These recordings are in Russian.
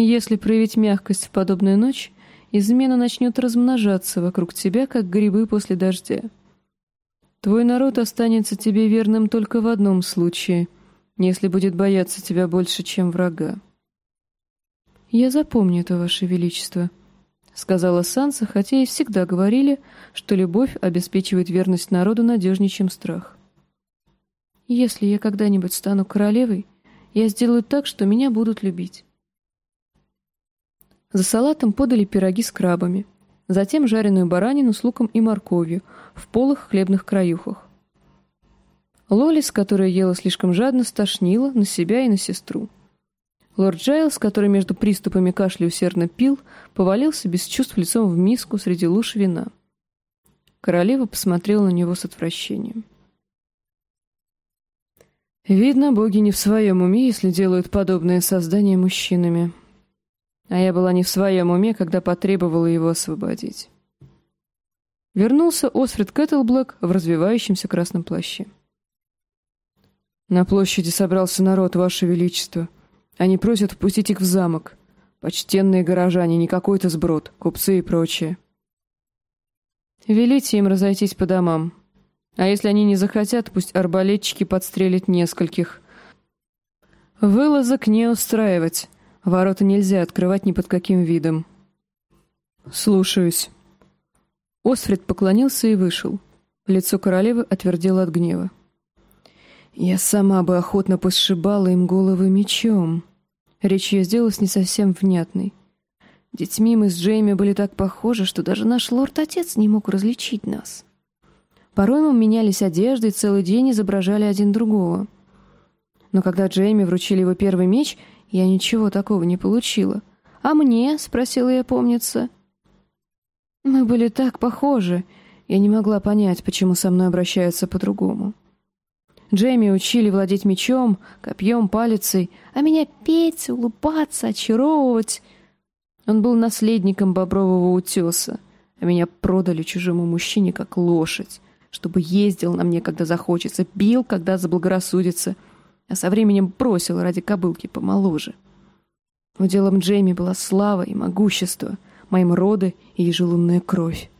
Если проявить мягкость в подобную ночь, измена начнет размножаться вокруг тебя, как грибы после дождя. Твой народ останется тебе верным только в одном случае, если будет бояться тебя больше, чем врага. «Я запомню это, Ваше Величество», — сказала Санса, хотя и всегда говорили, что любовь обеспечивает верность народу надежнее, чем страх. «Если я когда-нибудь стану королевой, я сделаю так, что меня будут любить». За салатом подали пироги с крабами, затем жареную баранину с луком и морковью в полых хлебных краюхах. Лолис, которая ела слишком жадно, стошнила на себя и на сестру. Лорд Джайлс, который между приступами кашля усердно пил, повалился без чувств лицом в миску среди луж вина. Королева посмотрела на него с отвращением. «Видно, боги не в своем уме, если делают подобные создания мужчинами. А я была не в своем уме, когда потребовала его освободить». Вернулся Осфрид Кэтлблэк в развивающемся красном плаще. «На площади собрался народ, Ваше Величество. Они просят впустить их в замок. Почтенные горожане, не какой-то сброд, купцы и прочее. Велите им разойтись по домам. А если они не захотят, пусть арбалетчики подстрелят нескольких. Вылазок не устраивать. Ворота нельзя открывать ни под каким видом». «Слушаюсь». Осфрид поклонился и вышел. Лицо королевы отвердело от гнева. «Я сама бы охотно посшибала им головы мечом». Речь ее сделалась не совсем внятной. Детьми мы с Джейми были так похожи, что даже наш лорд-отец не мог различить нас. Порой мы менялись одеждой, целый день изображали один другого. Но когда Джейми вручили его первый меч, я ничего такого не получила. «А мне?» — спросила я, помнится. Мы были так похожи, я не могла понять, почему со мной обращаются по-другому. Джейми учили владеть мечом, копьем, палицей, а меня петь, улыбаться, очаровывать. Он был наследником Бобрового утеса, а меня продали чужому мужчине как лошадь, чтобы ездил на мне, когда захочется, бил, когда заблагорассудится, а со временем бросил ради кобылки помоложе. Уделом Джейми была слава и могущество, моим роды и ежелунная кровь.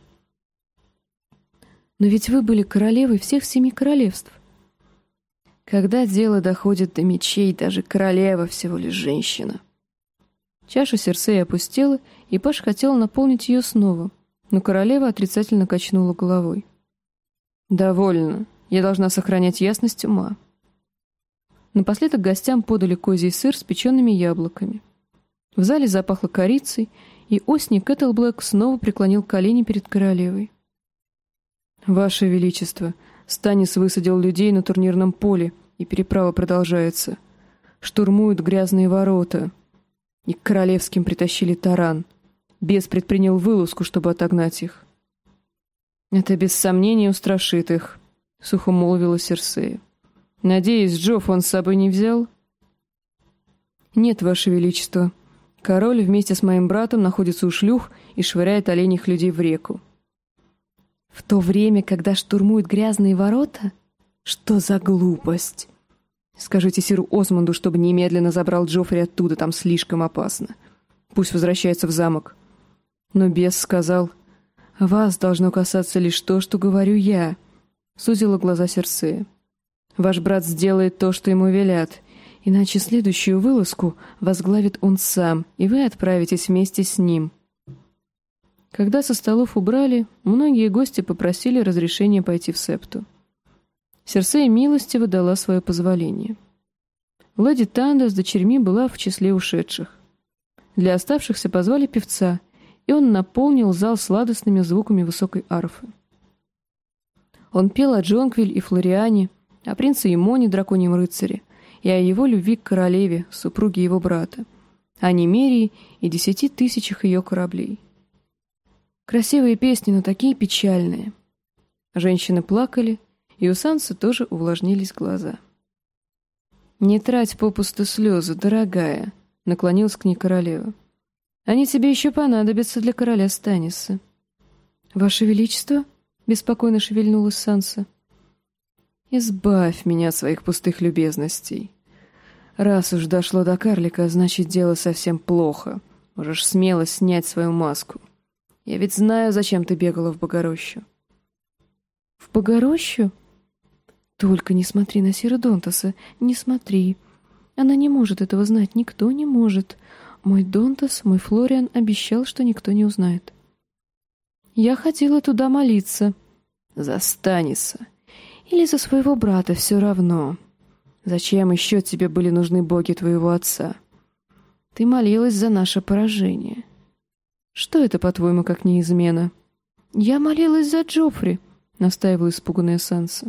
Но ведь вы были королевой всех 7 королевств. Когда дело доходит до мечей, даже королева всего лишь женщина. Чаша Серсеи опустела, и Паш хотел наполнить ее снова, но королева отрицательно качнула головой. «Довольно. Я должна сохранять ясность ума». Напоследок гостям подали козий сыр с печеными яблоками. В зале запахло корицей, и Осни Кэтлблэк снова преклонил колени перед королевой. «Ваше Величество, Станис высадил людей на турнирном поле, и переправа продолжается. Штурмуют грязные ворота. И к королевским притащили таран. Бес предпринял вылазку, чтобы отогнать их». «Это без сомнения устрашит их», — сухо молвила Серсея. «Надеюсь, Джофф он с собой не взял?» «Нет, Ваше Величество. Король вместе с моим братом находится у шлюх и швыряет оленьих людей в реку». «В то время, когда штурмуют грязные ворота? Что за глупость? Скажите сиру Осмонду, чтобы немедленно забрал Джоффри оттуда, там слишком опасно. Пусть возвращается в замок». Но бес сказал: «Вас должно касаться лишь то, что говорю я», — сузила глаза Серсея. «Ваш брат сделает то, что ему велят, иначе следующую вылазку возглавит он сам, и вы отправитесь вместе с ним». Когда со столов убрали, многие гости попросили разрешения пойти в септу. Серсея милостиво дала свое позволение. Леди Танда с дочерьми была в числе ушедших. Для оставшихся позвали певца, и он наполнил зал сладостными звуками высокой арфы. Он пел о Джонквиль и Флориане, о принце Имоне, драконьем рыцаре, и о его любви к королеве, супруге его брата, о Немерии и 10 000 ее кораблей. Красивые песни, но такие печальные. Женщины плакали, и у Сансы тоже увлажнились глаза. «Не трать попусту слезы, дорогая», — наклонилась к ней королева. «Они тебе еще понадобятся для короля Станиса». «Ваше Величество?» — беспокойно шевельнулась Санса. «Избавь меня от своих пустых любезностей. Раз уж дошло до карлика, значит, дело совсем плохо. Можешь смело снять свою маску. Я ведь знаю, зачем ты бегала в Богорощу». «В Богорощу? Только не смотри на Сиродонтаса, не смотри. Она не может этого знать, никто не может. Мой Донтас, мой Флориан обещал, что никто не узнает. Я ходила туда молиться. За Станиса. Или за своего брата, все равно. Зачем еще тебе были нужны боги твоего отца? Ты молилась за наше поражение. Что это, по-твоему, как не измена?» «Я молилась за Джоффри», — настаивала испуганная Санса.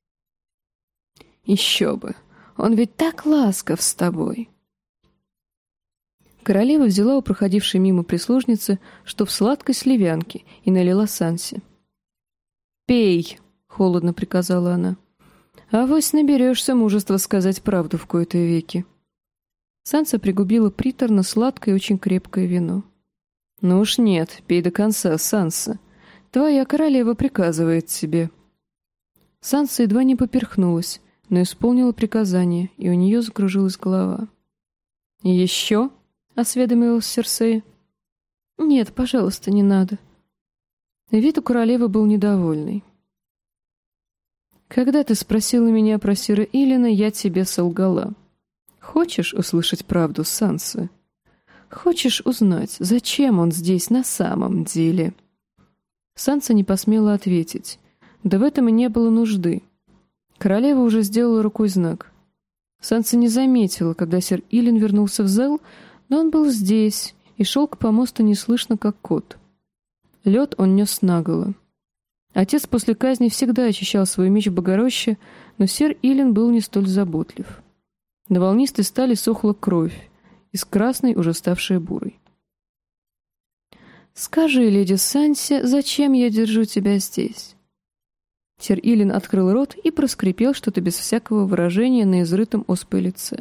«Еще бы! Он ведь так ласков с тобой!» Королева взяла у проходившей мимо прислужницы, что в сладкой сливянке, и налила Сансе. «Пей!» — холодно приказала она. «Авось наберешься мужества сказать правду в кои-то веки». Санса пригубила приторно-сладкое и очень крепкое вино. «Ну уж нет, пей до конца, Санса. Твоя королева приказывает тебе». Санса едва не поперхнулась, но исполнила приказание, и у нее закружилась голова. «Еще?» — осведомилась Серсея. «Нет, пожалуйста, не надо». Вид у королевы был недовольный. «Когда ты спросила меня про Сира Илина, я тебе солгала. Хочешь услышать правду, Санса? Хочешь узнать, зачем он здесь на самом деле?» Санса не посмела ответить. Да в этом и не было нужды. Королева уже сделала рукой знак. Санса не заметила, когда сир Илин вернулся в зал, но он был здесь и шел к помосту неслышно, как кот. Лед он нес наголо. Отец после казни всегда очищал свой меч в Богороще, но сир Илин был не столь заботлив. На волнистой стали сохла кровь, из красной уже ставшая бурой. «Скажи, леди Сансе, зачем я держу тебя здесь?» Сир Илин открыл рот и проскрипел что-то без всякого выражения на изрытом оспой лице.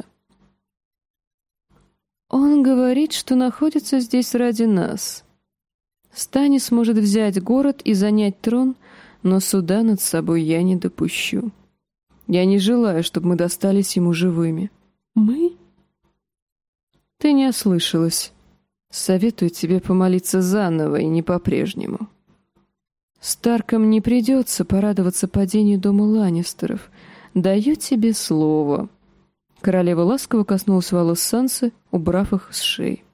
«Он говорит, что находится здесь ради нас. Станис может взять город и занять трон, но суда над собой я не допущу. Я не желаю, чтобы мы достались ему живыми». «Мы?» «Ты не ослышалась. Советую тебе помолиться заново и не по-прежнему. Старкам не придется порадоваться падению дома Ланнистеров. Даю тебе слово». Королева ласково коснулась волос Сансы, убрав их с шеи.